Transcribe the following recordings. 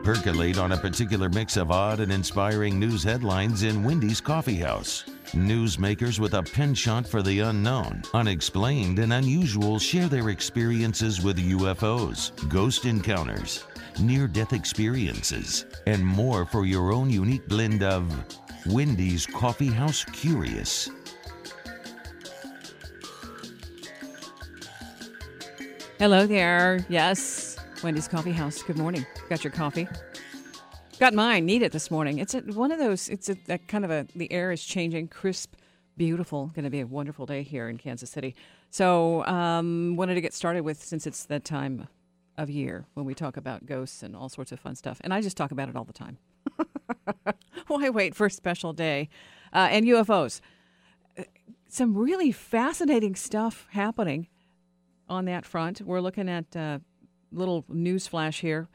Percolate on a particular mix of odd and inspiring news headlines in Wendy's Coffee House. Newsmakers with a penchant for the unknown, unexplained, and unusual share their experiences with UFOs, ghost encounters, near-death experiences, and more for your own unique blend of Wendy's Coffee House Curious. Hello there. Yes, Wendy's Coffee House. Good morning. Got your coffee? Got mine. Need it this morning. It's one of those. It's a kind of a. The air is changing, crisp, beautiful. Going to be a wonderful day here in Kansas City. So, wanted to get started with, since it's that time of year when we talk about ghosts and all sorts of fun stuff, and I just talk about it all the time. Why wait for a special day? And UFOs. Some really fascinating stuff happening on that front. We're looking at little news flash here.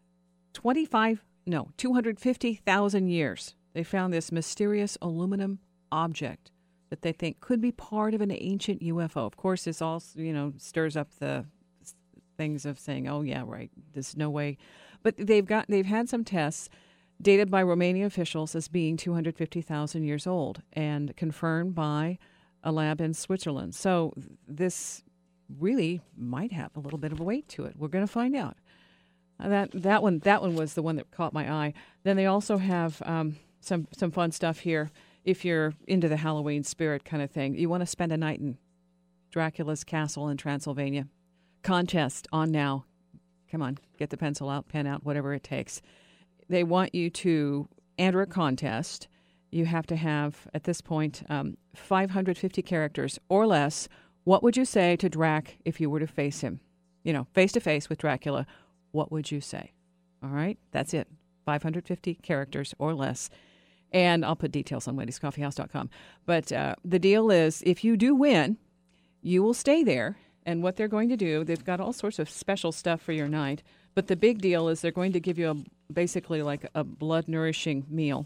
250,000 years. They found this mysterious aluminum object that they think could be part of an ancient UFO. Of course, this all, stirs up the things of saying, oh, yeah, right, there's no way. But they've had some tests dated by Romanian officials as being 250,000 years old and confirmed by a lab in Switzerland. So this really might have a little bit of a weight to it. We're going to find out. That one was the one that caught my eye. Then they also have some fun stuff here. If you're into the Halloween spirit kind of thing, you want to spend a night in Dracula's castle in Transylvania. Contest on now. Come on, get the pencil out, pen out, whatever it takes. They want you to enter a contest. You have to have, at this point, 550 characters or less. What would you say to Drac if you were to face him? Face to face with Dracula. What would you say? All right, that's it. 550 characters or less. And I'll put details on wendyscoffeehouse.com. But the deal is, if you do win, you will stay there. And what they're going to do, they've got all sorts of special stuff for your night. But the big deal is they're going to give you basically like a blood-nourishing meal.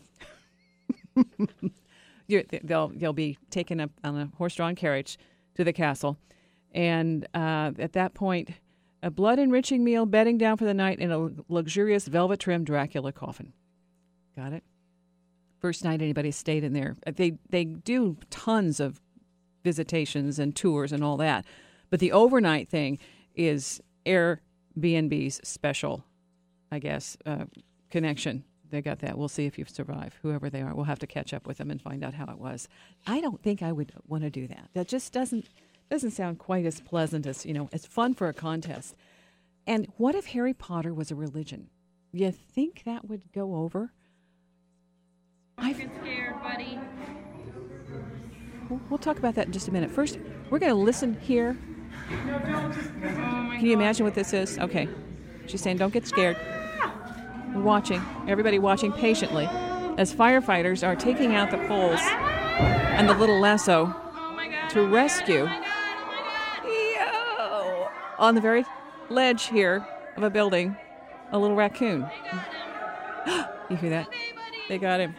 They'll be taken up on a horse-drawn carriage to the castle. And at that point, a blood-enriching meal, bedding down for the night in a luxurious velvet-trimmed Dracula coffin. Got it? First night anybody stayed in there. They do tons of visitations and tours and all that. But the overnight thing is Airbnb's special, I guess, connection. They got that. We'll see if you survive, whoever they are. We'll have to catch up with them and find out how it was. I don't think I would want to do that. That just doesn't sound quite as pleasant as, as fun for a contest. And what if Harry Potter was a religion? You think that would go over? I'm scared, buddy. We'll talk about that in just a minute. First, we're going to listen here. Can you imagine what this is? Okay. She's saying, don't get scared. We're watching, everybody watching patiently as firefighters are taking out the poles and the little lasso to rescue on the very ledge here of a building, a little raccoon. You hear that? They got him.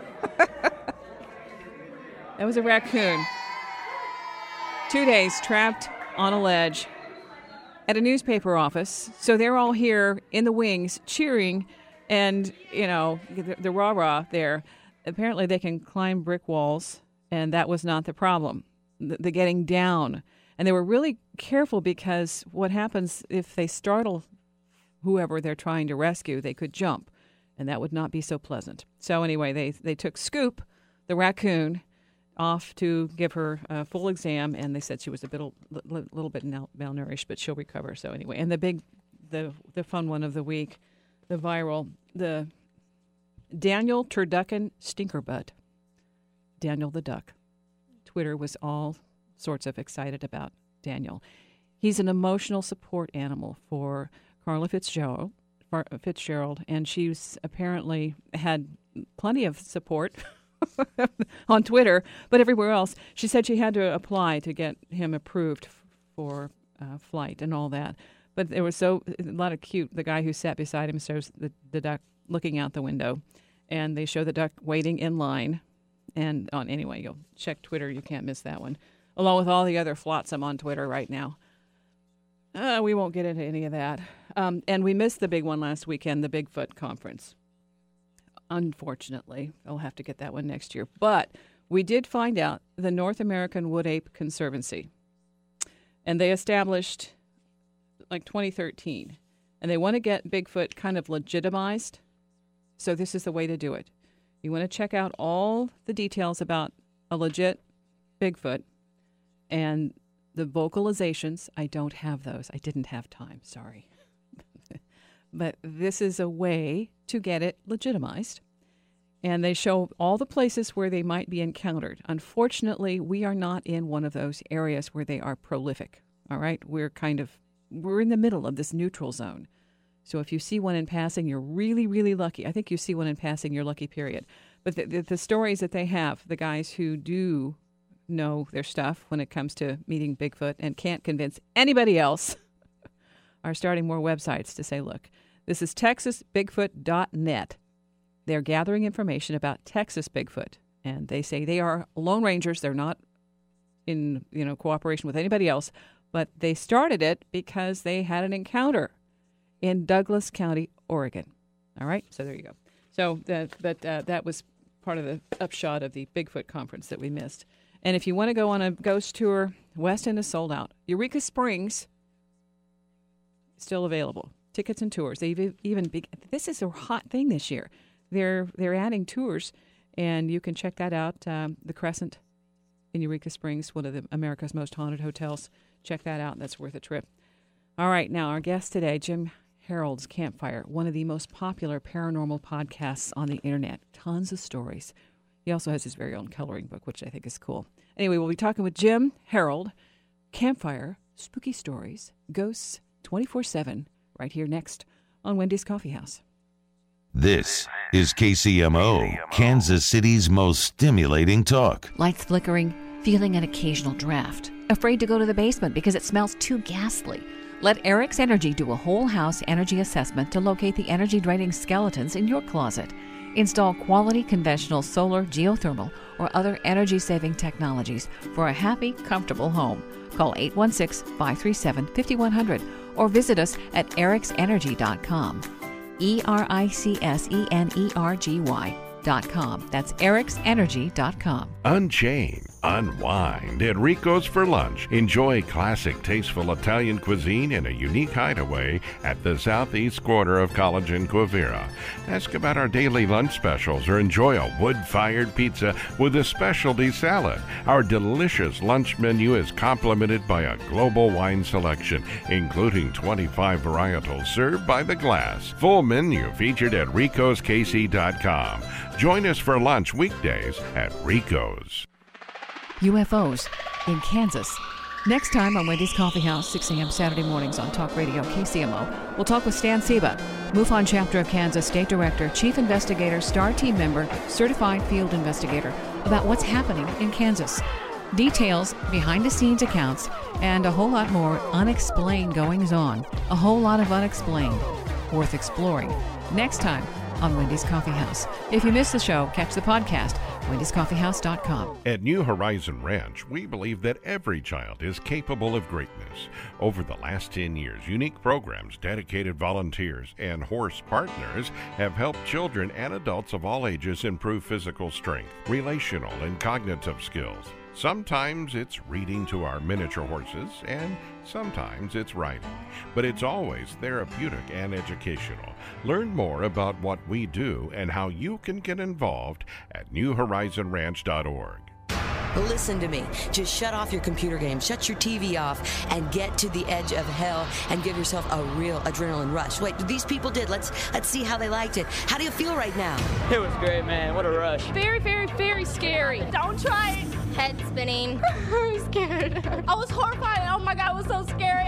That was a raccoon. 2 days trapped on a ledge at a newspaper office. So they're all here in the wings cheering and, the rah-rah there. Apparently they can climb brick walls, and that was not the problem, the getting down. And they were really careful because what happens if they startle whoever they're trying to rescue, they could jump, and that would not be so pleasant. So anyway, they took Scoop, the raccoon, off to give her a full exam, and they said she was a little bit malnourished, but she'll recover. So anyway, and the fun one of the week, the Daniel Turducken Stinkerbutt, Daniel the Duck. Twitter was all sorts of excited about Daniel. He's an emotional support animal for Carla Fitzgerald, and she's apparently had plenty of support on Twitter, but everywhere else. She said she had to apply to get him approved for flight and all that. But there was a lot of cute. The guy who sat beside him shows the duck looking out the window, and they show the duck waiting in line. And anyway, you'll check Twitter. You can't miss that one, along with all the other flotsam on Twitter right now. We won't get into any of that. And we missed the big one last weekend, the Bigfoot conference. Unfortunately, I'll have to get that one next year. But we did find out the North American Wood Ape Conservancy. And they established like 2013. And they want to get Bigfoot kind of legitimized. So this is the way to do it. You want to check out all the details about a legit Bigfoot and the vocalizations. I don't have those. I didn't have time. Sorry. But this is a way to get it legitimized. And they show all the places where they might be encountered. Unfortunately, we are not in one of those areas where they are prolific. All right? We're in the middle of this neutral zone. So if you see one in passing, you're really, really lucky. I think you see one in passing, you're lucky, period. But the stories that they have, the guys who do know their stuff when it comes to meeting Bigfoot and can't convince anybody else, are starting more websites to say, look, this is TexasBigfoot.net. They're gathering information about Texas Bigfoot. And they say they are Lone Rangers. They're not in cooperation with anybody else. But they started it because they had an encounter in Douglas County, Oregon. All right? So there you go. So that was part of the upshot of the Bigfoot conference that we missed. And if you want to go on a ghost tour, West End is sold out. Eureka Springs, still available. Tickets and tours. They've this is a hot thing this year. They're adding tours, and you can check that out. The Crescent in Eureka Springs, one of America's most haunted hotels. Check that out. That's worth a trip. All right, now our guest today, Jim Harold's Campfire, one of the most popular paranormal podcasts on the internet. Tons of stories. He also has his very own coloring book, which I think is cool. Anyway, we'll be talking with Jim Harold, Campfire, Spooky Stories, Ghosts, 24/7, right here next on Wendy's Coffee House. This is KCMO, Kansas City's most stimulating talk. Lights flickering, feeling an occasional draft. Afraid to go to the basement because it smells too ghastly. Let Eric's Energy do a whole house energy assessment to locate the energy-draining skeletons in your closet. Install quality conventional solar, geothermal, or other energy-saving technologies for a happy, comfortable home. Call 816-537-5100 or visit us at ericsenergy.com. ERICSENERGY.com. That's ericsenergy.com. Unchain, unwind at Rico's for lunch. Enjoy classic, tasteful Italian cuisine in a unique hideaway at the southeast corner of College and Quivira. Ask about our daily lunch specials or enjoy a wood-fired pizza with a specialty salad. Our delicious lunch menu is complemented by a global wine selection, including 25 varietals served by the glass. Full menu featured at ricoskc.com. Join us for lunch weekdays at Rico's. UFOs in Kansas. Next time on Wendy's Coffee House, 6 a.m. Saturday mornings on Talk Radio KCMO, we'll talk with Stan Seba, MUFON Chapter of Kansas State Director, Chief Investigator, STAR Team Member, Certified Field Investigator, about what's happening in Kansas. Details, behind-the-scenes accounts, and a whole lot more unexplained goings-on. A whole lot of unexplained. Worth exploring. Next time on Wendy's Coffee House. If you missed the show, catch the podcast, wendyscoffeehouse.com. At New Horizon Ranch, we believe that every child is capable of greatness. Over the last 10 years, unique programs, dedicated volunteers, and horse partners have helped children and adults of all ages improve physical strength, relational, and cognitive skills. Sometimes it's reading to our miniature horses, and sometimes it's riding. But it's always therapeutic and educational. Learn more about what we do and how you can get involved at newhorizonranch.org. Listen to me. Just shut off your computer game, shut your TV off, and get to the edge of hell and give yourself a real adrenaline rush. Wait, these people did. Let's see how they liked it. How do you feel right now? It was great, man. What a rush. Very, very, very scary. Don't try it. Head spinning. I'm scared. I was horrified. Oh my God, it was so scary.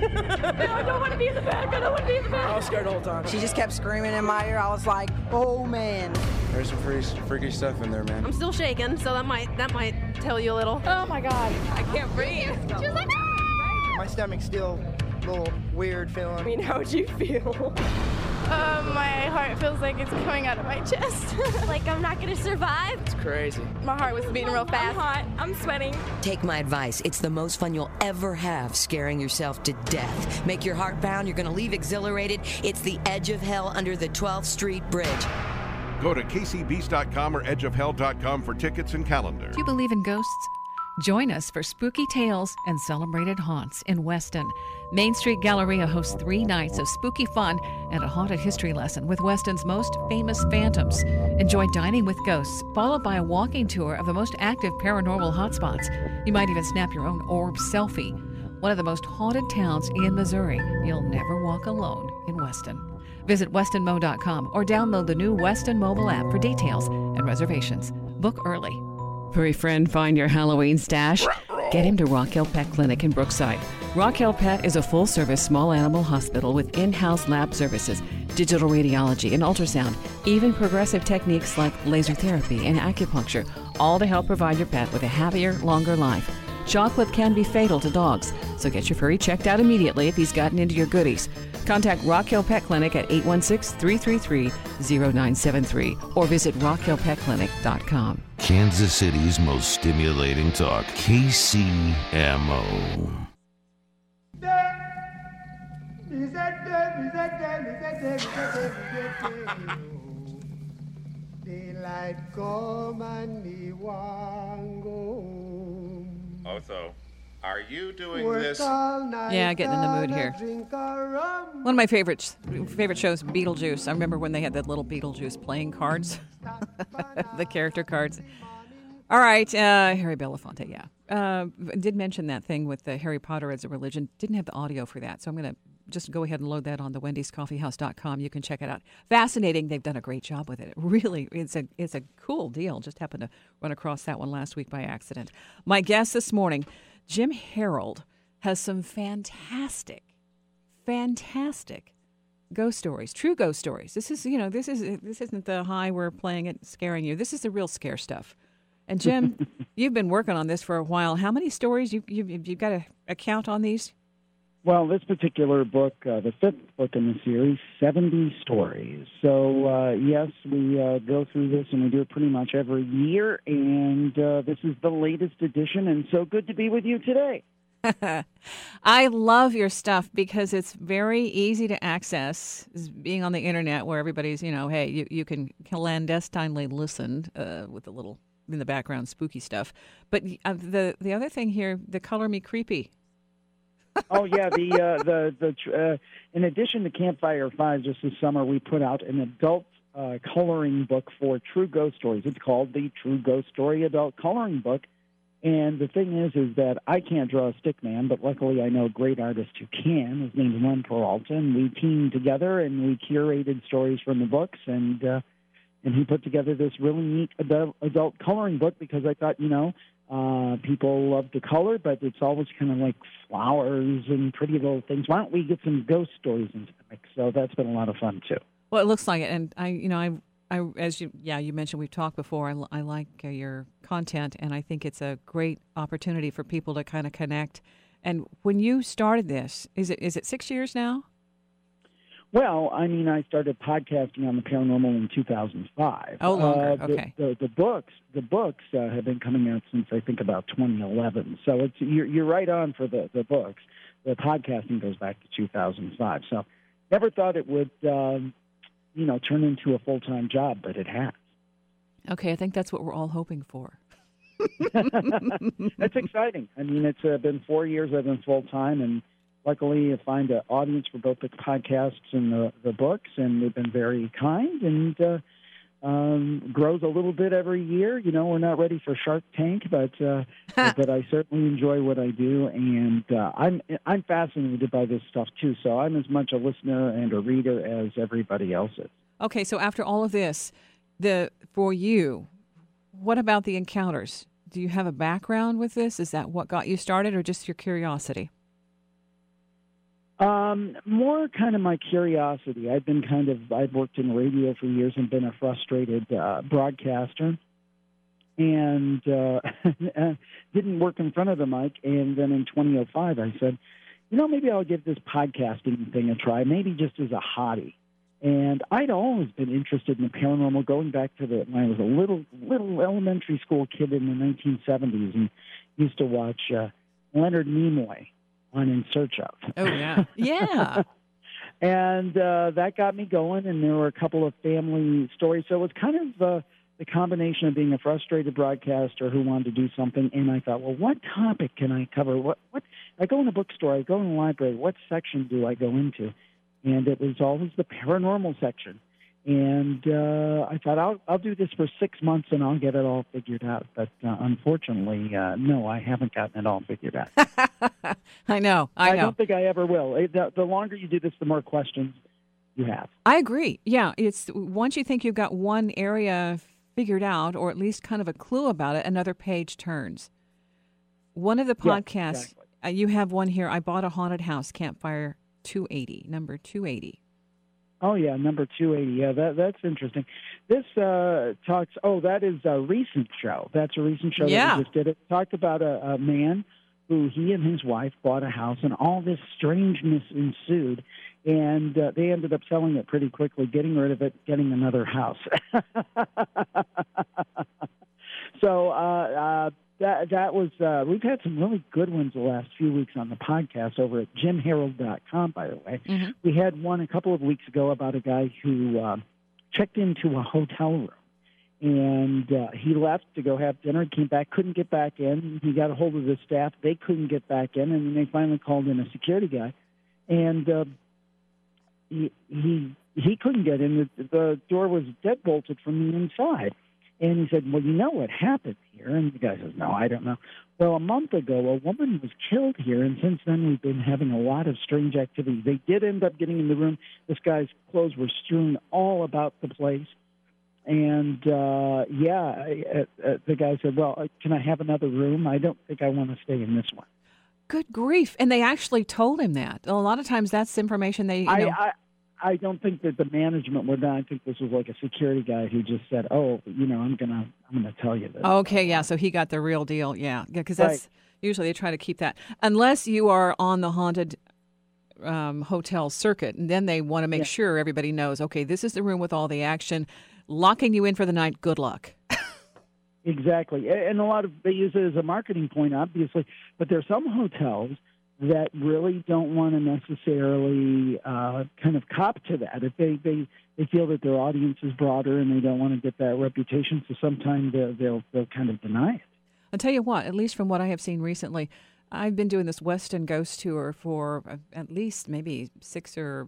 I don't want to be in the back. I don't want to be in the back. I was scared the whole time. She just kept screaming in my ear. I was like, oh man. There's some freaky stuff in there, man. I'm still shaking, so that might tell you a little. Oh my God. I can't breathe. She was like, My stomach's still a little weird feeling. I mean, how would you feel? My heart feels like it's coming out of my chest. Like I'm not gonna survive. It's crazy. My heart was beating real fast. I'm hot. I'm sweating. Take my advice. It's the most fun you'll ever have scaring yourself to death. Make your heart pound. You're going to leave exhilarated. It's the Edge of Hell under the 12th Street Bridge. Go to kcbeast.com or edgeofhell.com for tickets and calendar. Do you believe in ghosts? Join us for Spooky Tales and Celebrated Haunts in Weston. Main Street Galleria hosts 3 nights of spooky fun and a haunted history lesson with Weston's most famous phantoms. Enjoy dining with ghosts, followed by a walking tour of the most active paranormal hotspots. You might even snap your own orb selfie. One of the most haunted towns in Missouri. You'll never walk alone in Weston. Visit westonmo.com or download the new Weston mobile app for details and reservations. Book early. Furry friend, find your Halloween stash? Get him to Rock Hill Pet Clinic in Brookside. Rock Hill Pet is a full-service small animal hospital with in-house lab services, digital radiology and ultrasound, even progressive techniques like laser therapy and acupuncture, all to help provide your pet with a happier, longer life. Chocolate can be fatal to dogs, so get your furry checked out immediately if he's gotten into your goodies. Contact Rock Hill Pet Clinic at 816-333-0973 or visit rockhillpetclinic.com. Kansas City's most stimulating talk, KCMO. Daylight come and me want go. Oh, so are you doing this? Yeah, getting in the mood here. One of my favorite shows, Beetlejuice. I remember when they had that little Beetlejuice playing cards, the character cards. All right, Harry Belafonte, yeah. Did mention that thing with the Harry Potter as a religion. Didn't have the audio for that, so I'm going to just go ahead and load that on the wendyscoffeehouse.com. You can check it out. Fascinating. They've done a great job with it. It really, it's a cool deal. Just happened to run across that one last week by accident. My guest this morning, Jim Harold, has some fantastic ghost stories, true ghost stories. This isn't the high we're playing it scaring you. This is the real scare stuff. And Jim, you've been working on this for a while. How many stories you've got a count on these? Well, this particular book, the 5th book in the series, 70 stories. So, yes, we go through this, and we do it pretty much every year, and this is the latest edition, and so good to be with you today. I love your stuff because it's very easy to access, being on the internet where everybody's, hey, you can clandestinely listen with a little, in the background, spooky stuff. But the other thing here, the Color Me Creepy. Oh yeah, in addition to Campfire 5, just this summer we put out an adult coloring book for true ghost stories. It's called the True Ghost Story Adult Coloring Book. And the thing is that I can't draw a stick man, but luckily I know a great artist who can. His name's Len Peralta, and we teamed together and we curated stories from the books, and he put together this really neat adult coloring book because I thought, people love to color, but it's always kind of like flowers and pretty little things. Why don't we get some ghost stories into the mix? So that's been a lot of fun too. Well, it looks like it, and I as you mentioned, we've talked before. I like your content, and I think it's a great opportunity for people to kind of connect. And when you started this, is it 6 years now? Well, I mean, I started podcasting on the paranormal in 2005. Oh, longer. Okay. The books have been coming out since I think about 2011. So you're right on for the books. The podcasting goes back to 2005. So never thought it would turn into a full-time job, but it has. Okay, I think that's what we're all hoping for. That's exciting. I mean, it's been 4 years I've been full-time, and luckily, I find an audience for both the podcasts and the books, and they've been very kind, and grows a little bit every year. We're not ready for Shark Tank, but I certainly enjoy what I do, and I'm fascinated by this stuff too. So I'm as much a listener and a reader as everybody else is. Okay, so after all of this, for you, what about the encounters? Do you have a background with this? Is that what got you started, or just your curiosity? More kind of my curiosity. I've worked in radio for years and been a frustrated broadcaster, and didn't work in front of the mic. And then in 2005, I said, maybe I'll give this podcasting thing a try, maybe just as a hobby. And I'd always been interested in the paranormal, going back to when I was a little elementary school kid in the 1970s, and used to watch Leonard Nimoy on In Search Of. Oh, yeah. Yeah. And that got me going, and there were a couple of family stories. So it was kind of the combination of being a frustrated broadcaster who wanted to do something, and I thought, well, what topic can I cover? What? I go in a bookstore, I go in a library, what section do I go into? And it was always the paranormal section. And I thought, I'll do this for 6 months and I'll get it all figured out. But unfortunately, no, I haven't gotten it all figured out. I know. I don't think I ever will. The longer you do this, the more questions you have. I agree. Yeah, it's once you think you've got one area figured out, or at least kind of a clue about it, another page turns. One of the podcasts, you have one here, I Bought a Haunted House, Campfire 280, number 280. Oh, yeah, number 280. Yeah, that's interesting. This talks, that is a recent show. That's a recent show that we just did. It talked about a man who he and his wife bought a house, and all this strangeness ensued, and they ended up selling it pretty quickly, getting rid of it, getting another house. So that was, we've had some really good ones the last few weeks on the podcast over at jimharold.com, by the way. Mm-hmm. We had one a couple of weeks ago about a guy who checked into a hotel room, and he left to go have dinner, came back, couldn't get back in. He got a hold of the staff. They couldn't get back in, and then they finally called in a security guy, and he couldn't get in. The door was deadbolted from the inside. And he said, well, you know what happened here? And the guy says, no, I don't know. Well, a month ago, a woman was killed here, and since then we've been having a lot of strange activity. They did end up getting in the room. This guy's clothes were strewn all about the place. And, the guy said, well, can I have another room? I don't think I want to stay in this one. Good grief. And they actually told him that. A lot of times that's information they, I don't think that the management would. I think this was like a security guy who just said, "Oh, I'm gonna tell you this." Okay, yeah. So he got the real deal, yeah. Because that's usually they try to keep that, unless you are on the haunted hotel circuit, and then they want to make sure everybody knows. Okay, this is the room with all the action, locking you in for the night. Good luck. Exactly, and they use it as a marketing point, obviously. But there's some hotels that really don't want to necessarily kind of cop to that. If they feel that their audience is broader and they don't want to get that reputation, so sometimes they'll kind of deny it. I'll tell you what, at least from what I have seen recently, I've been doing this Westin Ghost Tour for at least maybe 6 or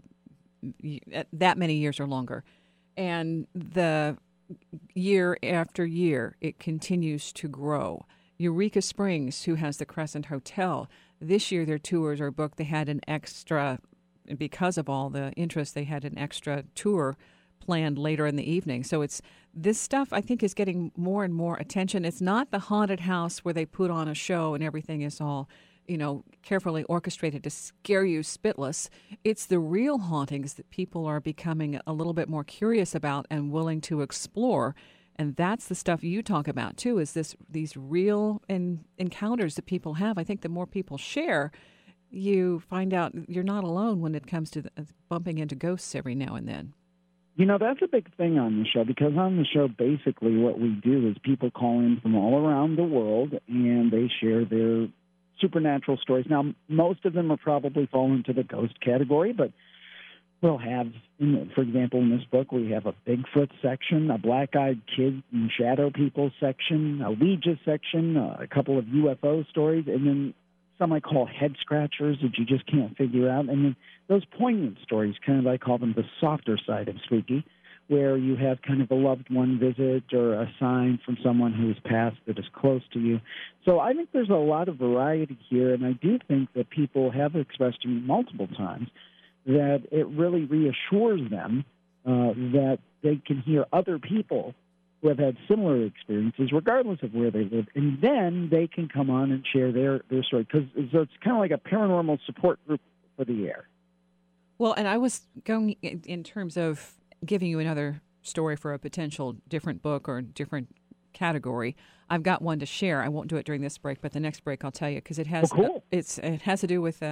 that many years or longer. And the year after year, it continues to grow. Eureka Springs, who has the Crescent Hotel, this year their tours are booked. They had an extra, because of all the interest, they had an extra tour planned later in the evening. So it's this stuff I think is getting more and more attention. It's not the haunted house where they put on a show and everything is all, carefully orchestrated to scare you spitless. It's the real hauntings that people are becoming a little bit more curious about and willing to explore. And that's the stuff you talk about, too, is these real encounters that people have. I think the more people share, you find out you're not alone when it comes to bumping into ghosts every now and then. That's a big thing on the show, because on the show, basically what we do is people call in from all around the world, and they share their supernatural stories. Now, most of them are probably fall into the ghost category, but we'll have, for example, in this book, we have a Bigfoot section, a black-eyed kid and shadow people section, a Ouija section, a couple of UFO stories, and then some I call head scratchers that you just can't figure out. And then those poignant stories, kind of I call them the softer side of spooky, where you have kind of a loved one visit or a sign from someone who has passed that is close to you. So I think there's a lot of variety here, and I do think that people have expressed to me multiple times that it really reassures them that they can hear other people who have had similar experiences, regardless of where they live, and then they can come on and share their story. Because it's kind of like a paranormal support group for the air. Well, and I was going in terms of giving you another story for a potential different book or different category. I've got one to share. I won't do it during this break, but the next break I'll tell you, because it has it has to do with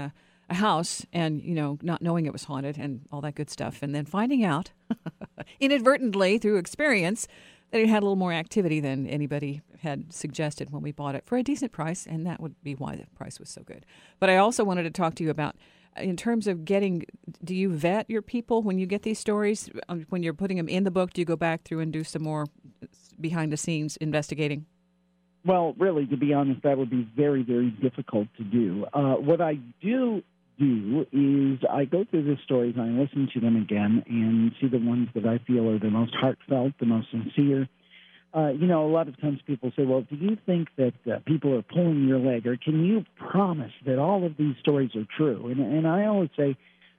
a house and, not knowing it was haunted and all that good stuff, and then finding out inadvertently through experience that it had a little more activity than anybody had suggested when we bought it for a decent price, and that would be why the price was so good. But I also wanted to talk to you about, in terms of do you vet your people when you get these stories? When you're putting them in the book, do you go back through and do some more behind-the-scenes investigating? Well, really, to be honest, that would be very, very difficult to do. What I do is I go through the stories and I listen to them again and see the ones that I feel are the most heartfelt, the most sincere. A lot of times people say, well, do you think that people are pulling your leg, or can you promise that all of these stories are true? And I always say,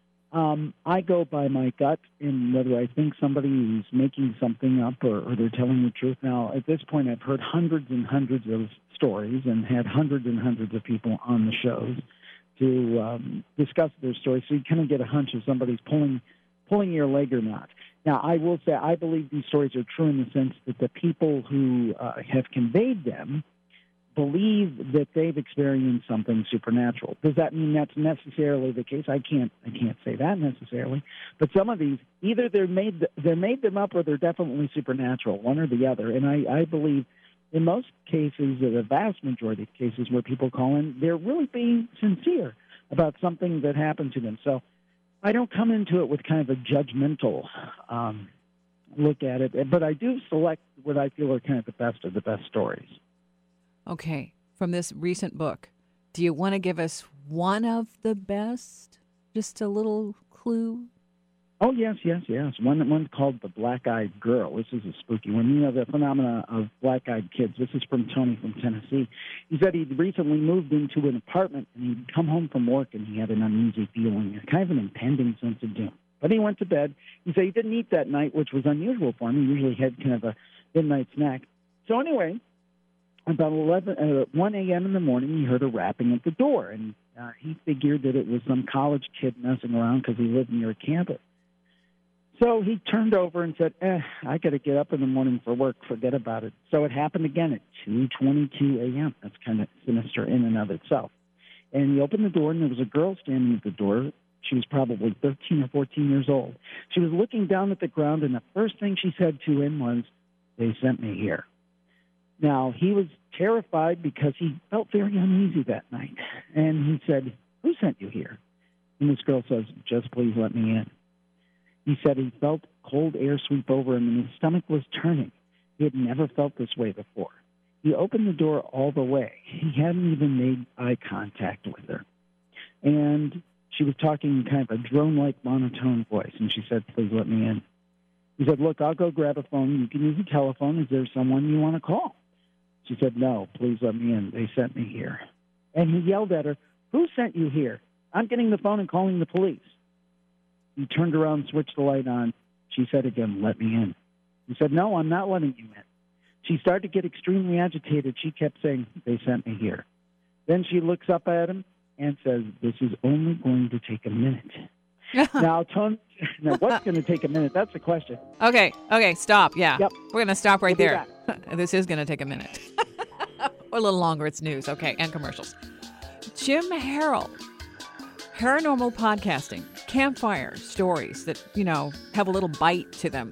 I go by my gut in whether I think somebody is making something up or they're telling the truth. Now, at this point, I've heard hundreds and hundreds of stories and had hundreds and hundreds of people on the shows to discuss their stories, so you kind of get a hunch if somebody's pulling your leg or not. Now, I will say I believe these stories are true in the sense that the people who have conveyed them believe that they've experienced something supernatural. Does that mean that's necessarily the case? I can't say that necessarily. But some of these, either they made them up or they're definitely supernatural, one or the other. And I believe in most cases, the vast majority of cases where people call in, they're really being sincere about something that happened to them. So I don't come into it with kind of a judgmental look at it, but I do select what I feel are kind of the best of the best stories. Okay, from this recent book, do you want to give us one of the best? Just a little clue? Oh, yes. One called The Black-Eyed Girl. This is a spooky one. The phenomena of black-eyed kids. This is from Tony from Tennessee. He said he'd recently moved into an apartment, and he'd come home from work, and he had an uneasy feeling, kind of an impending sense of doom. But he went to bed. He said he didn't eat that night, which was unusual for him. He usually had kind of a midnight snack. So anyway, about 1 a.m. in the morning, he heard a rapping at the door, and he figured that it was some college kid messing around because he lived near a campus. So he turned over and said, I got to get up in the morning for work. Forget about it. So it happened again at 2:22 a.m. That's kind of sinister in and of itself. And he opened the door, and there was a girl standing at the door. She was probably 13 or 14 years old. She was looking down at the ground, and the first thing she said to him was, "They sent me here." Now, he was terrified because he felt very uneasy that night. And he said, "Who sent you here?" And this girl says, "Just please let me in." He said he felt cold air sweep over him, and his stomach was turning. He had never felt this way before. He opened the door all the way. He hadn't even made eye contact with her. And she was talking in kind of a drone-like monotone voice, and she said, "Please let me in." He said, "Look, I'll go grab a phone. You can use a telephone. Is there someone you want to call?" She said, "No, please let me in. They sent me here." And he yelled at her, "Who sent you here? I'm getting the phone and calling the police." He turned around and switched the light on. She said again, "Let me in." He said, "No, I'm not letting you in." She started to get extremely agitated. She kept saying, "They sent me here." Then she looks up at him and says, "This is only going to take a minute." Now, what's going to take a minute? That's the question. Okay, stop. Yeah. Yep. We're going to stop right there. This is going to take a minute. Or a little longer. It's news. Okay, and commercials. Jim Harold. Paranormal podcasting. Campfire stories that, have a little bite to them.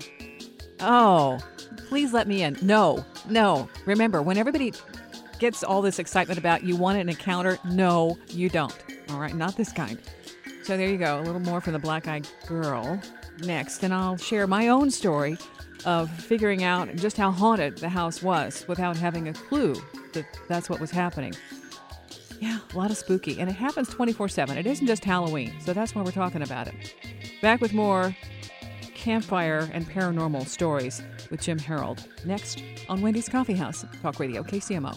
Oh, please let me in. No. Remember, when everybody gets all this excitement about you want an encounter, no, you don't. All right, not this kind. So there you go. A little more from the Black-Eyed Girl next. And I'll share my own story of figuring out just how haunted the house was without having a clue that that's what was happening. Yeah, a lot of spooky. And it happens 24/7. It isn't just Halloween. So that's why we're talking about it. Back with more campfire and paranormal stories with Jim Harold next on Wendy's Coffee House, Talk Radio KCMO.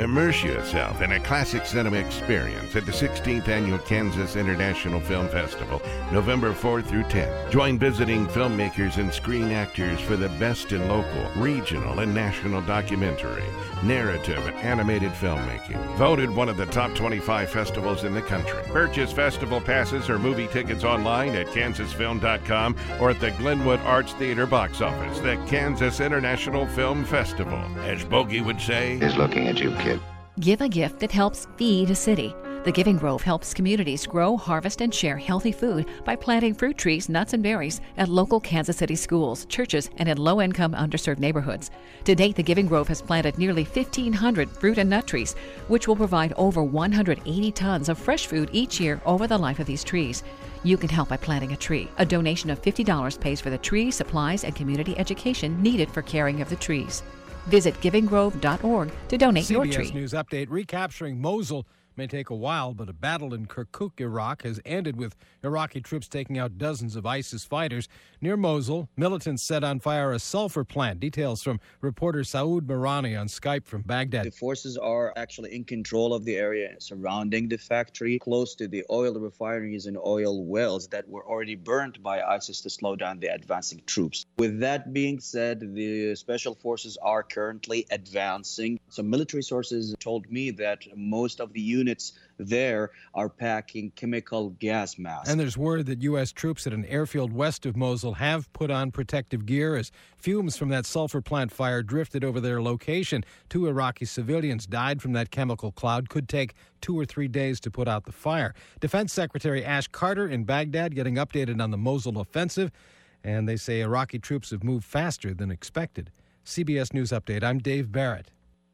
Immerse yourself in a classic cinema experience at the 16th Annual Kansas International Film Festival, November 4th through 10th. Join visiting filmmakers and screen actors for the best in local, regional, and national documentary, narrative, and animated filmmaking. Voted one of the top 25 festivals in the country. Purchase festival passes or movie tickets online at kansasfilm.com or at the Glenwood Arts Theater box office. The Kansas International Film Festival. As Bogey would say, is looking at you, kid. Give a gift that helps feed a city. The Giving Grove helps communities grow, harvest, and share healthy food by planting fruit trees, nuts, and berries at local Kansas City schools, churches, and in low-income, underserved neighborhoods. To date, the Giving Grove has planted nearly 1,500 fruit and nut trees, which will provide over 180 tons of fresh food each year over the life of these trees. You can help by planting a tree. A donation of $50 pays for the tree, supplies, and community education needed for caring of the trees. Visit givinggrove.org to donate your tree. CBS News update, recapturing Mosul may take a while, but a battle in Kirkuk, Iraq, has ended with Iraqi troops taking out dozens of ISIS fighters. Near Mosul, militants set on fire a sulfur plant. Details from reporter Saoud Marani on Skype from Baghdad. The forces are actually in control of the area surrounding the factory, close to the oil refineries and oil wells that were already burned by ISIS to slow down the advancing troops. With that being said, the special forces are currently advancing. Some military sources told me that most of the units there are packing chemical gas masks. And there's word that U.S. troops at an airfield west of Mosul have put on protective gear as fumes from that sulfur plant fire drifted over their location. 2 Iraqi civilians died from that chemical cloud. Could take 2 or 3 days to put out the fire. Defense Secretary Ash Carter in Baghdad getting updated on the Mosul offensive, and they say Iraqi troops have moved faster than expected. CBS News Update, I'm Dave Barrett.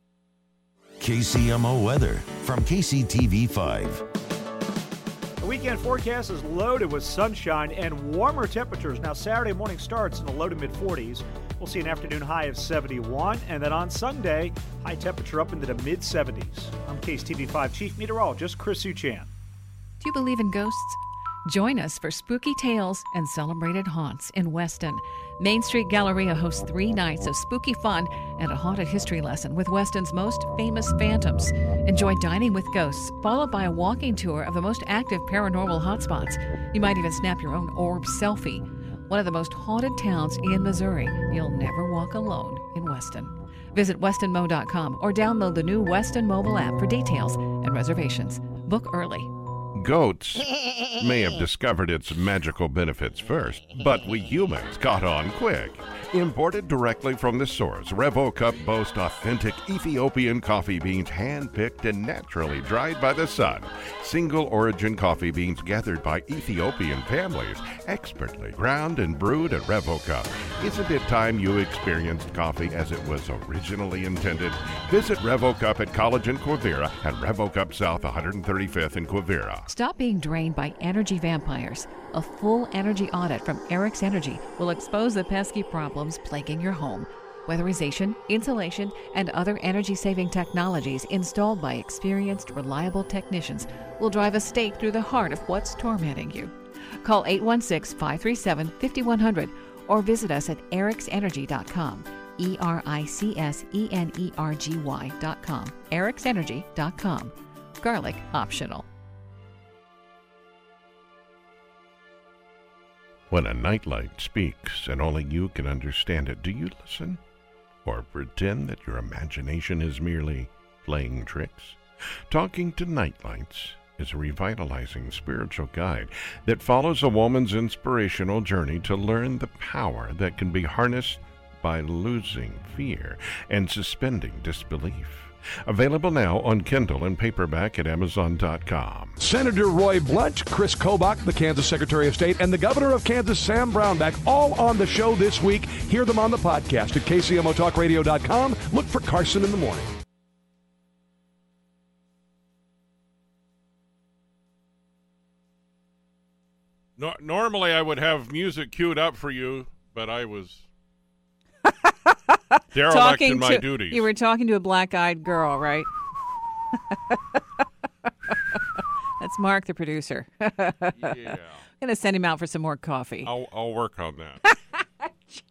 KCMO weather from KCTV5. The weekend forecast is loaded with sunshine and warmer temperatures. Now, Saturday morning starts in the low to mid-40s. We'll see an afternoon high of 71, and then on Sunday, high temperature up into the mid-70s. I'm KCTV5 Chief Meteorologist Chris Suchan. Do you believe in ghosts? Join us for spooky tales and celebrated haunts in Weston. Main Street Galleria hosts 3 nights of spooky fun and a haunted history lesson with Weston's most famous phantoms. Enjoy dining with ghosts, followed by a walking tour of the most active paranormal hotspots. You might even snap your own orb selfie. One of the most haunted towns in Missouri. You'll never walk alone in Weston. Visit westonmo.com or download the new Weston mobile app for details and reservations. Book early. Goats may have discovered its magical benefits first, but we humans caught on quick. Imported directly from the source, RevoCup boasts authentic Ethiopian coffee beans hand-picked and naturally dried by the sun. Single-origin coffee beans gathered by Ethiopian families, expertly ground and brewed at RevoCup. Isn't it time you experienced coffee as it was originally intended? Visit RevoCup at College in Quivira and RevoCup South 135th in Quivira. Stop being drained by energy vampires. A full energy audit from Eric's Energy will expose the pesky problems plaguing your home. Weatherization, insulation, and other energy-saving technologies installed by experienced, reliable technicians will drive a stake through the heart of what's tormenting you. Call 816-537-5100 or visit us at ericsenergy.com. ERICSENERGY.com. ericsenergy.com. Garlic optional. When a nightlight speaks and only you can understand it, do you listen? Or pretend that your imagination is merely playing tricks? Talking to Nightlights is a revitalizing spiritual guide that follows a woman's inspirational journey to learn the power that can be harnessed by losing fear and suspending disbelief. Available now on Kindle and paperback at Amazon.com. Senator Roy Blunt, Chris Kobach, the Kansas Secretary of State, and the Governor of Kansas, Sam Brownback, all on the show this week. Hear them on the podcast at KCMOTalkRadio.com. Look for Carson in the Morning. Normally I would have music queued up for you, but I was derelict in my duties. You were talking to a black-eyed girl, right? That's Mark, the producer. Yeah. I'm going to send him out for some more coffee. I'll work on that.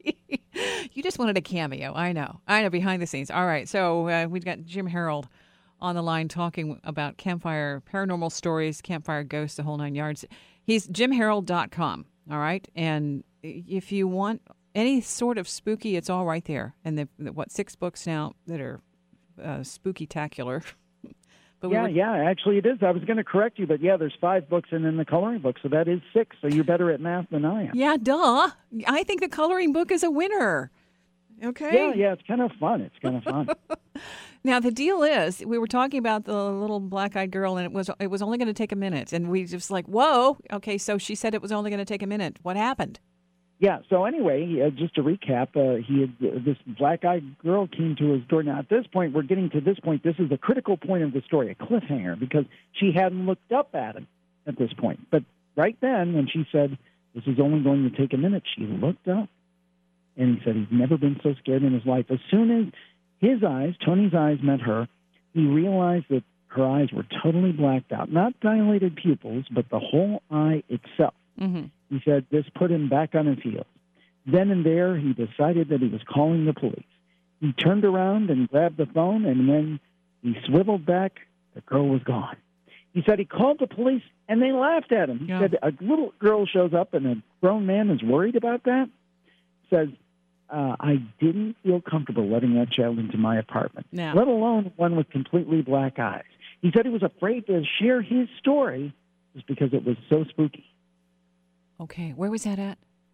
You just wanted a cameo. I know, behind the scenes. All right, so we've got Jim Harold on the line talking about campfire, paranormal stories, campfire ghosts, the whole 9 yards. He's JimHarold.com, all right? And if you want any sort of spooky, it's all right there. And the 6 books now that are spooky-tacular. But actually it is. I was going to correct you, but there's 5 books and then the coloring book, so that is 6. So you're better at math than I am. Yeah, duh. I think the coloring book is a winner. Okay. Yeah, it's kind of fun. Now the deal is, we were talking about the little black-eyed girl, and it was only going to take a minute, and we just like, whoa. Okay, so she said it was only going to take a minute. What happened? Yeah. So anyway, just to recap, this black-eyed girl came to his door. Now at this point, we're getting to this point. This is a critical point of the story, a cliffhanger, because she hadn't looked up at him at this point. But right then, when she said this is only going to take a minute, she looked up, and he said he's never been so scared in his life. As soon as Tony's eyes met her, he realized that her eyes were totally blacked out, not dilated pupils, but the whole eye itself. Mm-hmm. He said this put him back on his heels. Then and there, he decided that he was calling the police. He turned around and grabbed the phone, and when he swiveled back, the girl was gone. He said he called the police, and they laughed at him. He said a little girl shows up, and a grown man is worried about that. Says, I didn't feel comfortable letting that child into my apartment, let alone one with completely black eyes. He said he was afraid to share his story just because it was so spooky. Okay, where was that at?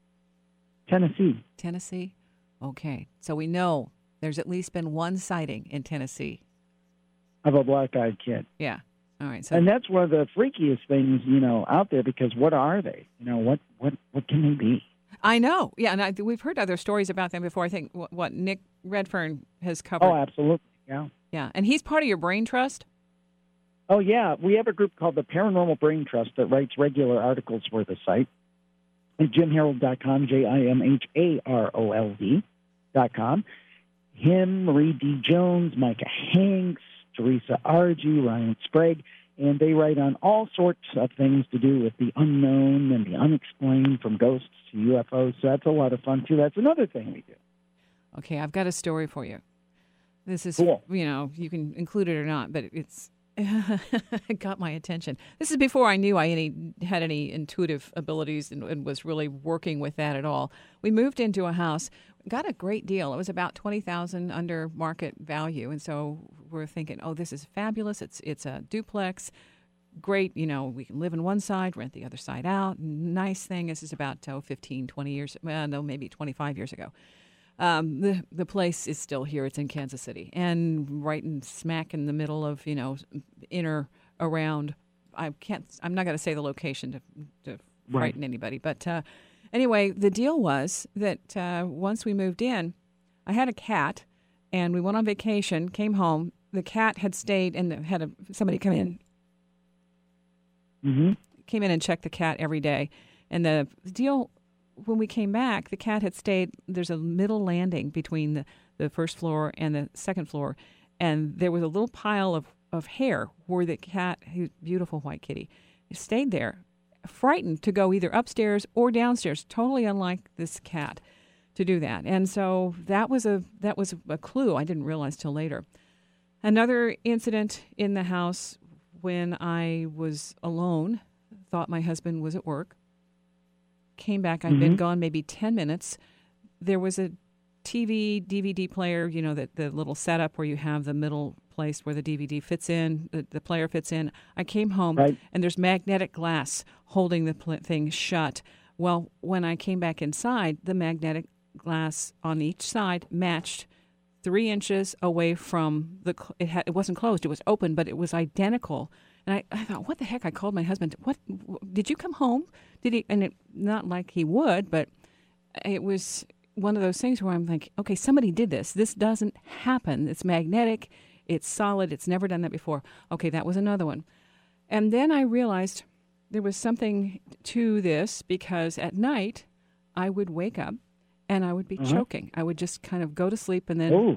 Tennessee. Okay, so we know there's at least been one sighting in Tennessee. Of a black-eyed kid. Yeah, all right. So, and that's one of the freakiest things, out there, because what are they? What can they be? I know. Yeah, and we've heard other stories about them before. I think what Nick Redfern has covered. Oh, absolutely, yeah. Yeah, and he's part of your Brain Trust? Oh, yeah. We have a group called the Paranormal Brain Trust that writes regular articles for the site. At JimHarold.com, JimHarold.com. Him, Marie D. Jones, Micah Hanks, Teresa Argy, Ryan Sprague, and they write on all sorts of things to do with the unknown and the unexplained, from ghosts to UFOs. So that's a lot of fun, too. That's another thing we do. Okay, I've got a story for you. This is, cool. You can include it or not, but it got my attention. This is before I knew I had any intuitive abilities and was really working with that at all. We moved into a house, got a great deal. It was about $20,000 under market value, and so we're thinking, oh, this is fabulous. It's a duplex. Great, we can live in one side, rent the other side out. Nice thing. This is about 15, 20 years, maybe 25 years ago. The place is still here. It's in Kansas City, and right in smack in the middle of inner around. I'm not going to say the location to frighten anybody, but anyway, the deal was that once we moved in, I had a cat, and we went on vacation. Came home, the cat had stayed, and had somebody come in. Mm-hmm. Came in and checked the cat every day, and the deal. When we came back, the cat had stayed. There's a middle landing between the first floor and the second floor, and there was a little pile of hair where the cat, beautiful white kitty, stayed there, frightened to go either upstairs or downstairs, totally unlike this cat to do that. And so that was a clue I didn't realize till later. Another incident in the house when I was alone, thought my husband was at work. Came back, I'd been gone maybe 10 minutes. There was a TV, DVD player, the little setup where you have the middle place where the DVD fits in, the player fits in. I came home, and there's magnetic glass holding the thing shut. Well, when I came back inside, the magnetic glass on each side matched 3 inches away from it wasn't closed, it was open, but it was identical. And I thought, what the heck? I called my husband. What? Did you come home? Did he? And not like he would, but it was one of those things where I'm like, okay, somebody did this. This doesn't happen. It's magnetic. It's solid. It's never done that before. Okay, that was another one. And then I realized there was something to this, because at night I would wake up and I would be choking. I would just kind of go to sleep and then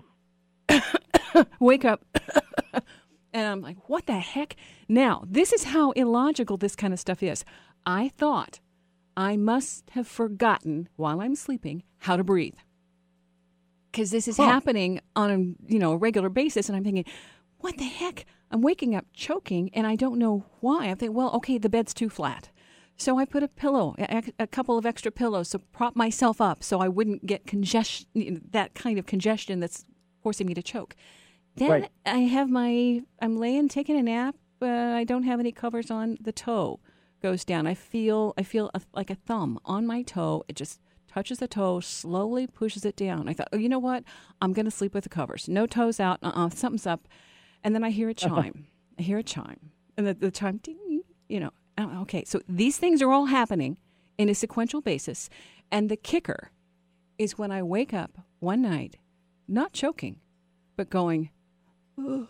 wake up. And I'm like, what the heck? Now, this is how illogical this kind of stuff is. I thought I must have forgotten while I'm sleeping how to breathe. Because this is happening on a regular basis. And I'm thinking, what the heck? I'm waking up choking, and I don't know why. I think, well, okay, the bed's too flat. So I put a pillow, a couple of extra pillows to prop myself up so I wouldn't get congestion, that kind of congestion that's forcing me to choke. Then I'm laying, taking a nap. I don't have any covers on. The toe goes down. I feel like a thumb on my toe. It just touches the toe, slowly pushes it down. I thought, oh, you know what? I'm going to sleep with the covers. No toes out. Something's up. And then I hear a chime. I hear a chime. And the chime, ding, Okay, so these things are all happening in a sequential basis. And the kicker is when I wake up one night, not choking, but going, and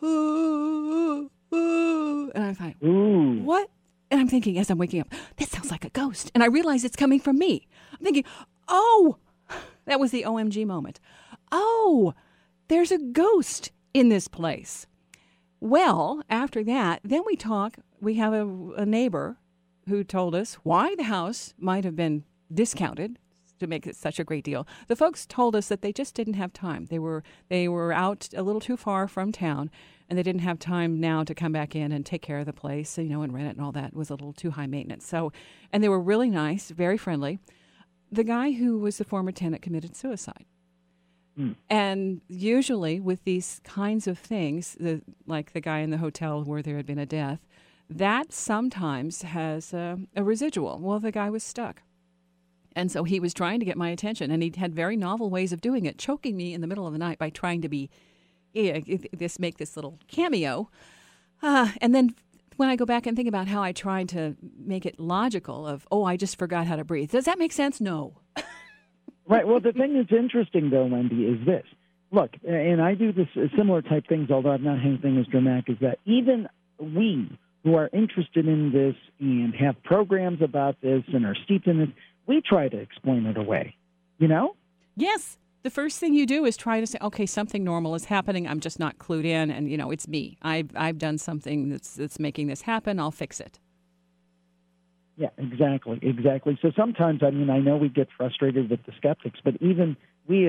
I'm like, what? And I'm thinking as I'm waking up, that sounds like a ghost. And I realize it's coming from me. I'm thinking, oh, that was the OMG moment. Oh, there's a ghost in this place. Well, after that, then we talk. We have a neighbor who told us why the house might have been discounted to make it such a great deal. The folks told us that they just didn't have time. They were out a little too far from town, and they didn't have time now to come back in and take care of the place, and rent it and all that. It was a little too high maintenance. So, and they were really nice, very friendly. The guy who was the former tenant committed suicide. And usually with these kinds of things, like the guy in the hotel where there had been a death, that sometimes has a residual. Well, the guy was stuck. And so he was trying to get my attention, and he had very novel ways of doing it, choking me in the middle of the night by trying to make this little cameo. And then when I go back and think about how I tried to make it logical of, I just forgot how to breathe. Does that make sense? No. Right. Well, the thing that's interesting, though, Wendy, is this. Look, and I do this similar type things, although I've not had anything as dramatic as that. Even we who are interested in this and have programs about this and are steeped in this, we try to explain it away, Yes. The first thing you do is try to say, okay, something normal is happening. I'm just not clued in, and, it's me. I've done something that's making this happen. I'll fix it. Yeah, exactly. So sometimes, I know we get frustrated with the skeptics, but even we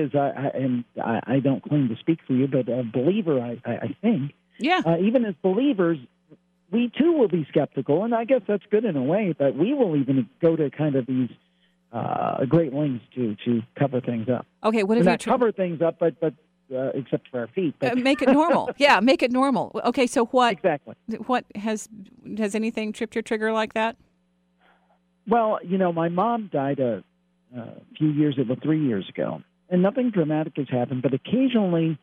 I don't claim to speak for you, but a believer, I think, even as believers, we too will be skeptical, and I guess that's good in a way, but we will even go to kind of these great lengths to cover things up. Okay, what if you cover things up, but except for our feet. But make it normal. Yeah, make it normal. Okay, so what? Exactly. What has anything tripped your trigger like that? Well, my mom died a few years ago, 3 years ago, and nothing dramatic has happened. But occasionally,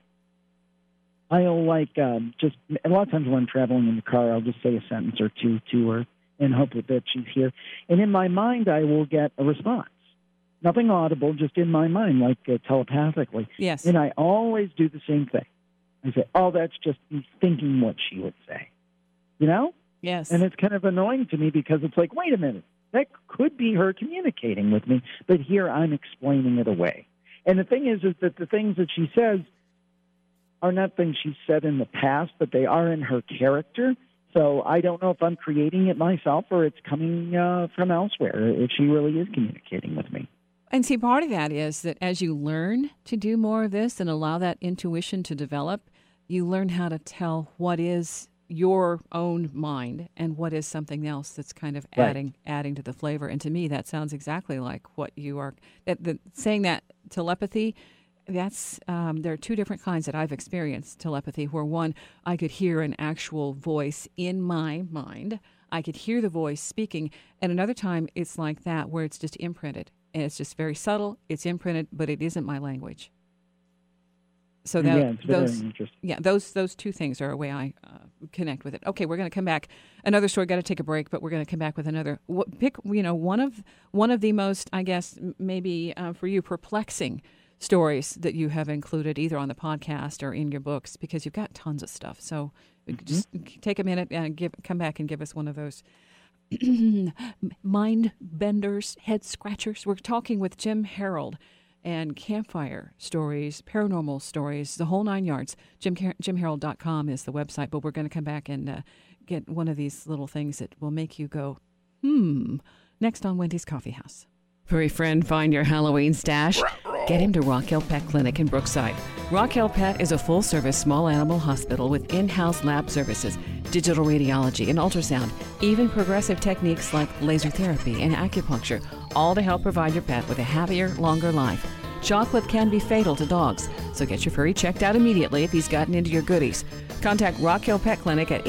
I'll just a lot of times when I'm traveling in the car, I'll just say a sentence or two to her and hope that she's here. And in my mind, I will get a response. Nothing audible, just in my mind, like telepathically. Yes. And I always do the same thing. I say, that's just me thinking what she would say. Yes. And it's kind of annoying to me because it's like, wait a minute. That could be her communicating with me, but here I'm explaining it away. And the thing is that the things that she says are not things she's said in the past, but they are in her character. So I don't know if I'm creating it myself or it's coming from elsewhere, if she really is communicating with me. And see, part of that is that as you learn to do more of this and allow that intuition to develop, you learn how to tell what is your own mind and what is something else that's kind of adding to the flavor. And to me, that sounds exactly like what you are saying. That telepathy, that's there are two different kinds that I've experienced telepathy, where one, I could hear an actual voice in my mind. I could hear the voice speaking. And another time it's like that, where it's just imprinted, and it's just very subtle. It's imprinted, but it isn't my language. So those two things are a way I connect with it. Okay, we're going to come back. Another story. Got to take a break, but we're going to come back with another. Pick one of the most, I guess, maybe for you, perplexing stories that you have included either on the podcast or in your books, because you've got tons of stuff. So just take a minute and come back and give us one of those mind benders, head scratchers. We're talking with Jim Harold. And campfire stories, paranormal stories, the whole nine yards. JimHarold.com is the website, but we're going to come back and get one of these little things that will make you go, next on Wendy's Coffee House. Furry friend, find your Halloween stash. Get him to Rock Hill Pet Clinic in Brookside. Rock Hill Pet is a full-service small animal hospital with in-house lab services, digital radiology and ultrasound, even progressive techniques like laser therapy and acupuncture, all to help provide your pet with a happier, longer life. Chocolate can be fatal to dogs, so get your furry checked out immediately if he's gotten into your goodies. Contact Rock Hill Pet Clinic at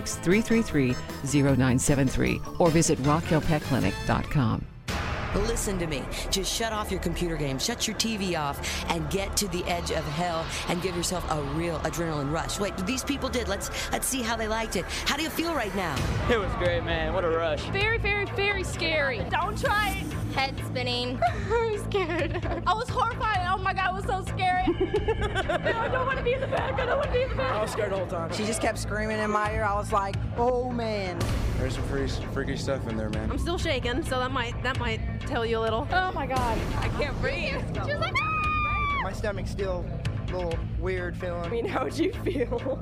816-333-0973 or visit rockhillpetclinic.com. Listen to me. Just shut off your computer game, shut your TV off, and get to the edge of hell and give yourself a real adrenaline rush. Wait, these people did. Let's see how they liked it. How do you feel right now? It was great, man. What a rush. Very, very, very scary. Don't try it. Head spinning. I'm scared. I was horrified. Oh my God, it was so scary. I don't want to be in the back. I don't want to be in the back. I was scared the whole time. She just kept screaming in my ear. I was like, oh man. There's some freaky stuff in there, man. I'm still shaking, so that might tell you a little. Oh my God. I can't breathe. She was like, ah! My stomach's still a little weird feeling. I mean, how'd you feel?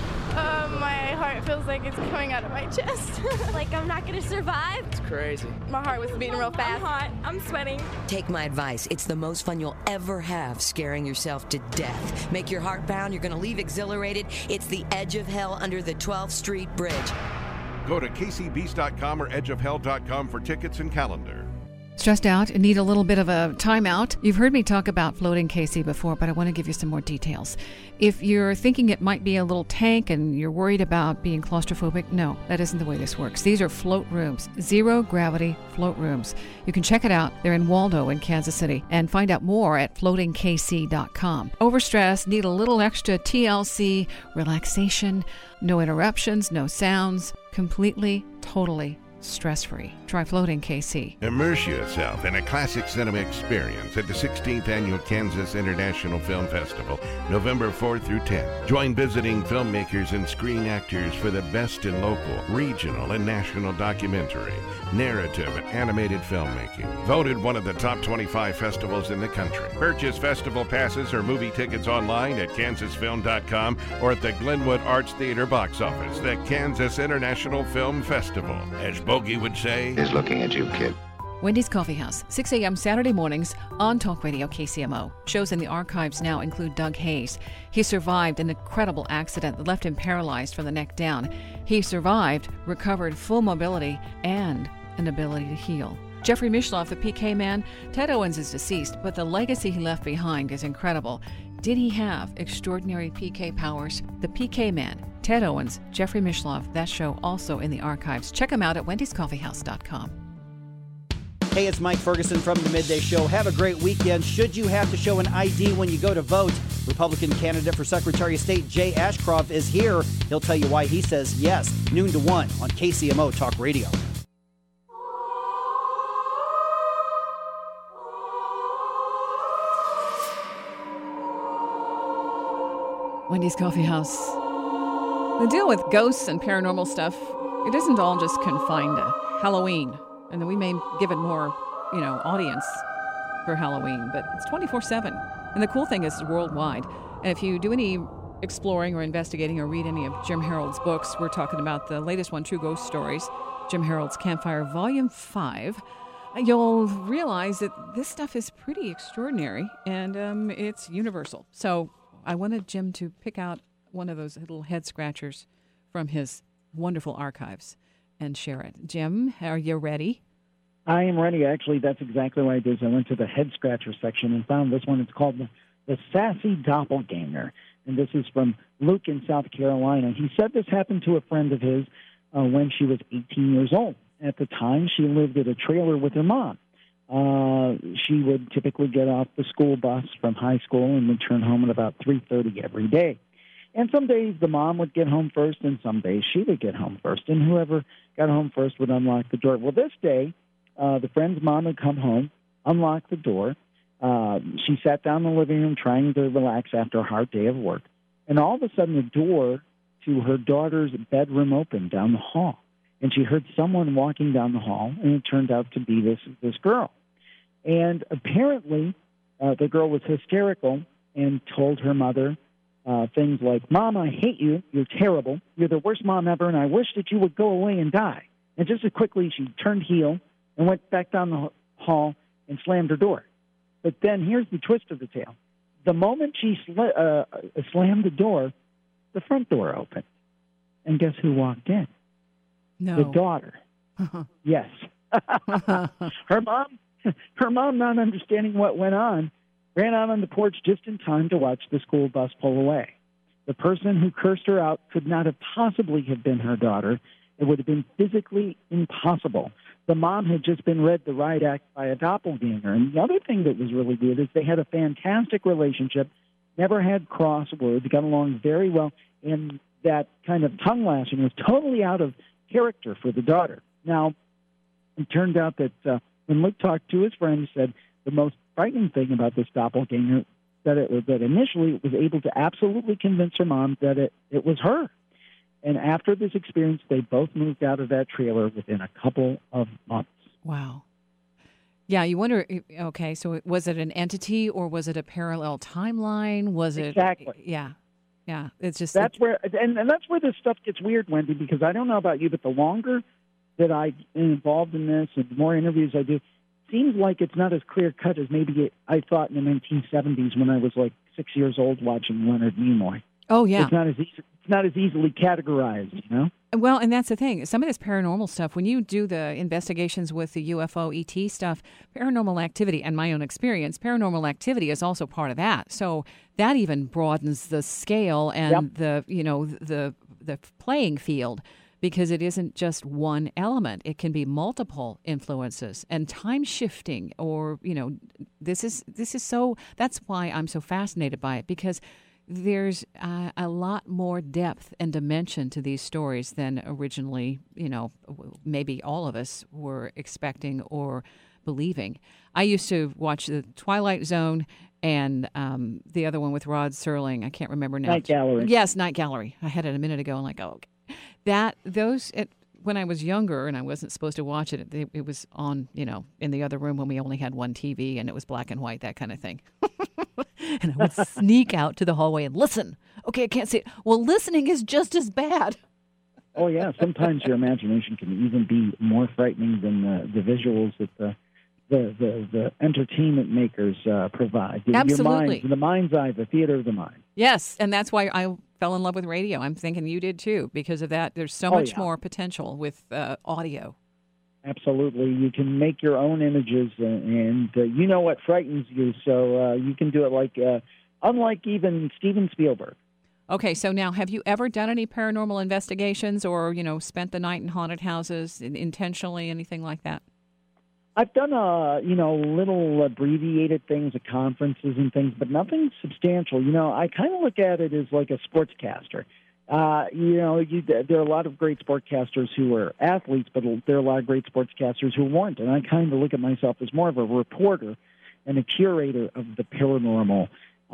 My heart feels like it's coming out of my chest. Like I'm not gonna survive. It's crazy. My heart was beating real fast. I'm hot. I'm sweating. Take my advice. It's the most fun you'll ever have scaring yourself to death. Make your heart pound. You're going to leave exhilarated. It's the edge of hell under the 12th Street Bridge. Go to kcbeast.com or edgeofhell.com for tickets and calendar. Stressed out and need a little bit of a timeout? You've heard me talk about Floating KC before, but I want to give you some more details. If you're thinking it might be a little tank and you're worried about being claustrophobic, no, that isn't the way this works. These are float rooms, zero gravity float rooms. You can check it out. They're in Waldo in Kansas City, and find out more at floatingkc.com. Overstressed, need a little extra TLC, relaxation, no interruptions, no sounds, completely, totally stress-free. Try Floating KC. Immerse yourself in a classic cinema experience at the 16th Annual Kansas International Film Festival, November 4th through 10th. Join visiting filmmakers and screen actors for the best in local, regional, and national documentary, narrative, and animated filmmaking. Voted one of the top 25 festivals in the country. Purchase festival passes or movie tickets online at kansasfilm.com or at the Glenwood Arts Theater box office. The Kansas International Film Festival. As Bogey would say, is looking at you, kid. Wendy's Coffee House, 6 a.m. Saturday mornings on Talk Radio KCMO. Shows in the archives now include Doug Hayes. He survived an incredible accident that left him paralyzed from the neck down. He survived, recovered full mobility, and an ability to heal. Jeffrey Mishloff, the PK Man. Ted Owens is deceased, but the legacy he left behind is incredible. Did he have extraordinary PK powers? The PK Man, Ted Owens, Jeffrey Mishloff, that show also in the archives. Check them out at wendyscoffeehouse.com. Hey, it's Mike Ferguson from The Midday Show. Have a great weekend. Should you have to show an ID when you go to vote, Republican candidate for Secretary of State Jay Ashcroft is here. He'll tell you why he says yes. Noon to 1 on KCMO Talk Radio. Wendy's Coffee House. The deal with ghosts and paranormal stuff, it isn't all just confined to Halloween. And then we may give it more, audience for Halloween, but it's 24/7. And the cool thing is it's worldwide. And if you do any exploring or investigating or read any of Jim Harold's books, we're talking about the latest one, True Ghost Stories, Jim Harold's Campfire Volume 5, you'll realize that this stuff is pretty extraordinary and it's universal. So I wanted Jim to pick out one of those little head scratchers from his wonderful archives and share it. Jim, are you ready? I am ready. Actually, that's exactly what I did. I went to the head scratcher section and found this one. It's called the Sassy Doppelganger. And this is from Luke in South Carolina. He said this happened to a friend of his when she was 18 years old. At the time, she lived at a trailer with her mom. She would typically get off the school bus from high school and return home at about 3:30 every day. And some days the mom would get home first, and some days she would get home first. And whoever got home first would unlock the door. Well, this day, the friend's mom had come home, unlocked the door. She sat down in the living room trying to relax after a hard day of work. And all of a sudden, the door to her daughter's bedroom opened down the hall. And she heard someone walking down the hall, and it turned out to be this girl. And apparently, the girl was hysterical and told her mother things like, "Mom, I hate you. You're terrible. You're the worst mom ever, and I wish that you would go away and die." And just as quickly, she turned heel and went back down the hall and slammed her door. But then here's the twist of the tale. the moment she slammed the door, the front door opened. And guess who walked in? No. The daughter. Yes. Her mom, not understanding what went on, ran out on the porch just in time to watch the school bus pull away. The person who cursed her out could not have possibly have been her daughter. It would have been physically impossible. The mom had just been read the riot act by a doppelganger. And the other thing that was really weird is they had a fantastic relationship, never had cross words, got along very well, and that kind of tongue lashing was totally out of character for the daughter. Now, it turned out that when Luke talked to his friend, he said the most frightening thing about this doppelganger that initially it was able to absolutely convince her mom that it was her. And after this experience, they both moved out of that trailer within a couple of months. Wow. Yeah, you wonder, okay, so was it an entity or was it a parallel timeline? Was it? Exactly. Yeah. It's just. That's where, and that's where this stuff gets weird, Wendy, because I don't know about you, but the longer that I'm involved in this and the more interviews I do, it seems like it's not as clear-cut as maybe I thought in the 1970s when I was like 6 years old watching Leonard Nimoy. Oh, yeah. It's not as easily categorized, you know? Well, and that's the thing. Some of this paranormal stuff, when you do the investigations with the UFO ET stuff, paranormal activity, and my own experience, paranormal activity is also part of that. So that even broadens the scale and the playing field, because it isn't just one element. It can be multiple influences and time shifting, or this is so. That's why I'm so fascinated by it, because there's a lot more depth and dimension to these stories than originally, maybe all of us were expecting or believing. I used to watch The Twilight Zone and the other one with Rod Serling. I can't remember now. Night Gallery. Yes, Night Gallery. I had it a minute ago. I'm like, oh, okay. When I was younger and I wasn't supposed to watch it, it was on, in the other room when we only had one TV and it was black and white, that kind of thing. And I would sneak out to the hallway and listen. Okay, I can't see it. Well, listening is just as bad. Oh, yeah. Sometimes your imagination can even be more frightening than the visuals that the entertainment makers provide. Absolutely. The mind's eye, the theater of the mind. Yes, and that's why I fell in love with radio. I'm thinking you did too, because of that. There's so much more potential with audio. Absolutely. You can make your own images, and you know what frightens you, so you can do it unlike even Steven Spielberg. Okay, so now, have you ever done any paranormal investigations or, spent the night in haunted houses intentionally, anything like that? I've done, little abbreviated things at conferences and things, but nothing substantial. I kind of look at it as like a sportscaster. There are a lot of great sportscasters who are athletes, but there are a lot of great sportscasters who weren't. And I kind of look at myself as more of a reporter and a curator of the paranormal.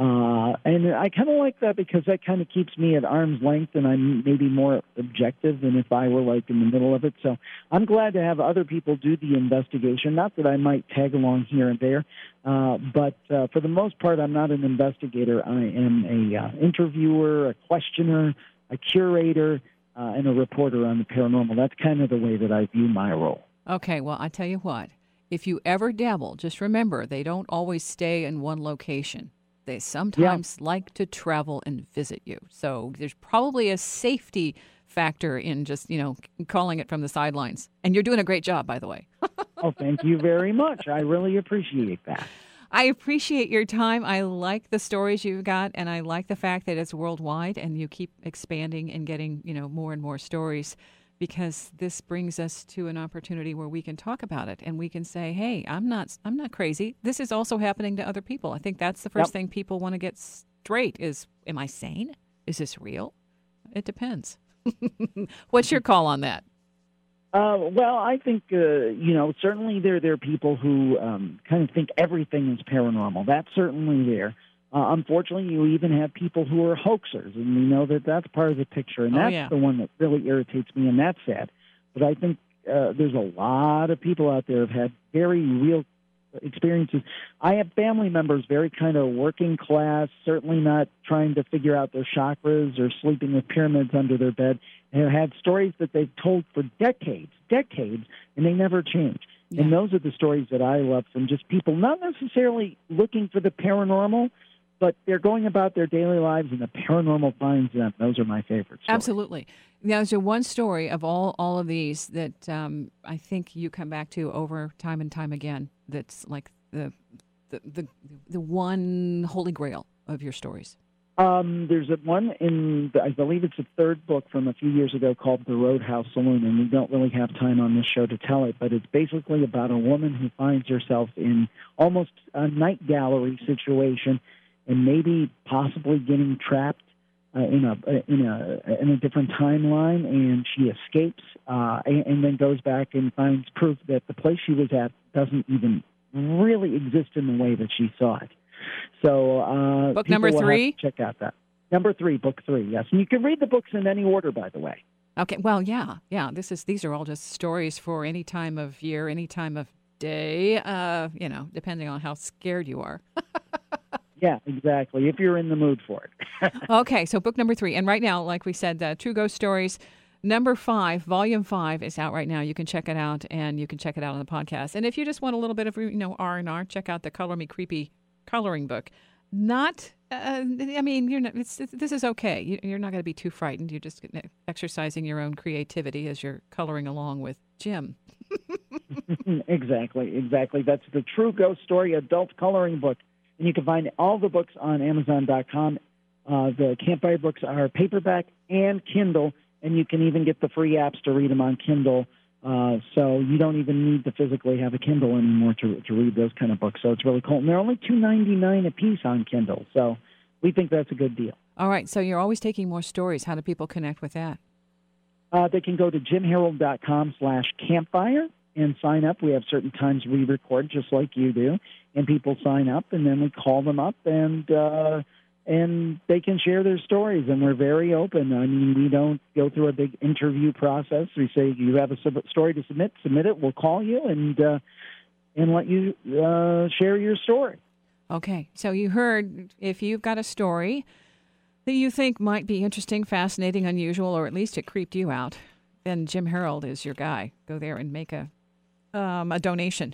And I kind of like that because that kind of keeps me at arm's length, and I'm maybe more objective than if I were like in the middle of it. So I'm glad to have other people do the investigation. Not that I might tag along here and there, but for the most part, I'm not an investigator. I am a interviewer, a questioner, a curator, and a reporter on the paranormal. That's kind of the way that I view my role. Okay, well, I tell you what. If you ever dabble, just remember, they don't always stay in one location. They sometimes like to travel and visit you. So there's probably a safety factor in just, calling it from the sidelines. And you're doing a great job, by the way. Oh, thank you very much. I really appreciate that. I appreciate your time. I like the stories you've got, and I like the fact that it's worldwide and you keep expanding and getting, more and more stories, because this brings us to an opportunity where we can talk about it and we can say, hey, I'm not crazy. This is also happening to other people. I think that's the first thing people want to get straight is, am I sane? Is this real? It depends. What's your call on that? Well, I think, certainly there are people who kind of think everything is paranormal. That's certainly there. Unfortunately, you even have people who are hoaxers, and we know that that's part of the picture, and that's the one that really irritates me, and that's sad. But I think there's a lot of people out there who have had very real experiences. I have family members, very kind of working class, certainly not trying to figure out their chakras or sleeping with pyramids under their bed, and have had stories that they've told for decades, and they never change. And those are the stories that I love from just people not necessarily looking for the paranormal, but they're going about their daily lives, and the paranormal finds them. Those are my favorite stories. Absolutely. Now, is there one story of all of these that I think you come back to over time and time again that's like the one holy grail of your stories? There's one in, I believe it's the third book from a few years ago called The Roadhouse Saloon, and we don't really have time on this show to tell it, but it's basically about a woman who finds herself in almost a night gallery situation and maybe possibly getting trapped in a different timeline, and she escapes and then goes back and finds proof that the place she was at doesn't even really exist in the way that she saw it. So book number 3? Check out that. Number 3, book 3, yes. And you can read the books in any order, by the way. Okay, well, yeah. These are all just stories for any time of year, any time of day, depending on how scared you are. Yeah, exactly, if you're in the mood for it. Okay, so book number 3. And right now, like we said, True Ghost Stories, number 5, volume 5 is out right now. You can check it out, and you can check it out on the podcast. And if you just want a little bit of, R&R, check out the Color Me Creepy coloring book. Not, you're not. This is okay. You're not going to be too frightened. You're just exercising your own creativity as you're coloring along with Jim. Exactly. That's the True Ghost Story adult coloring book. And you can find all the books on Amazon.com. The Campfire books are paperback and Kindle, and you can even get the free apps to read them on Kindle. So you don't even need to physically have a Kindle anymore to read those kind of books. So it's really cool. And they're only $2.99 a piece on Kindle. So we think that's a good deal. All right. So you're always taking more stories. How do people connect with that? They can go to jimharold.com/campfire and sign up. We have certain times we record just like you do, and people sign up, and then we call them up, and they can share their stories, and we're very open. I mean, we don't go through a big interview process. We say, you have a story to submit it. We'll call you and let you share your story. Okay, so you heard, if you've got a story that you think might be interesting, fascinating, unusual, or at least it creeped you out, then Jim Harold is your guy. Go there and make a donation.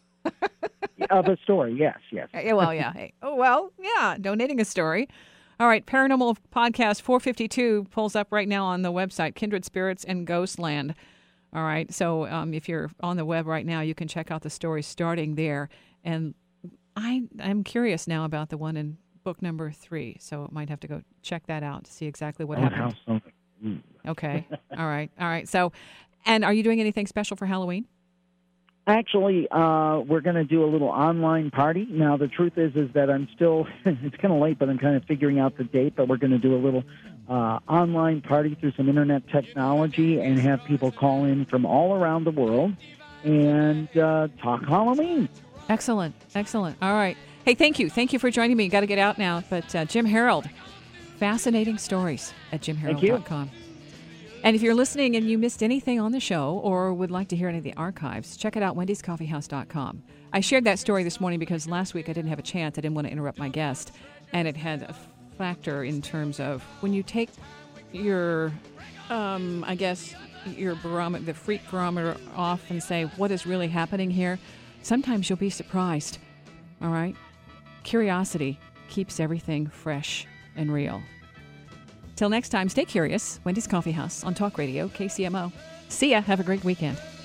Of a story, yes. Well, yeah. Hey. Donating a story. All right, Paranormal Podcast 452 pulls up right now on the website, Kindred Spirits and Ghostland. All right, so if you're on the web right now, you can check out the stories starting there. And I'm curious now about the one in book number 3, so might have to go check that out to see exactly what happened. Okay, all right. So, and are you doing anything special for Halloween? Actually, we're going to do a little online party. Now, the truth is that I'm still, it's kind of late, but I'm kind of figuring out the date, but we're going to do a little online party through some internet technology and have people call in from all around the world and talk Halloween. Excellent. All right. Hey, thank you. Thank you for joining me. Got to get out now, but Jim Harold, fascinating stories at jimharold.com. And if you're listening and you missed anything on the show or would like to hear any of the archives, check it out, wendyscoffeehouse.com. I shared that story this morning because last week I didn't have a chance. I didn't want to interrupt my guest. And it had a factor in terms of when you take your, your barometer, the freak barometer off and say, what is really happening here? Sometimes you'll be surprised. All right? Curiosity keeps everything fresh and real. Till next time, stay curious. Wendy's Coffee House on Talk Radio, KCMO. See ya. Have a great weekend.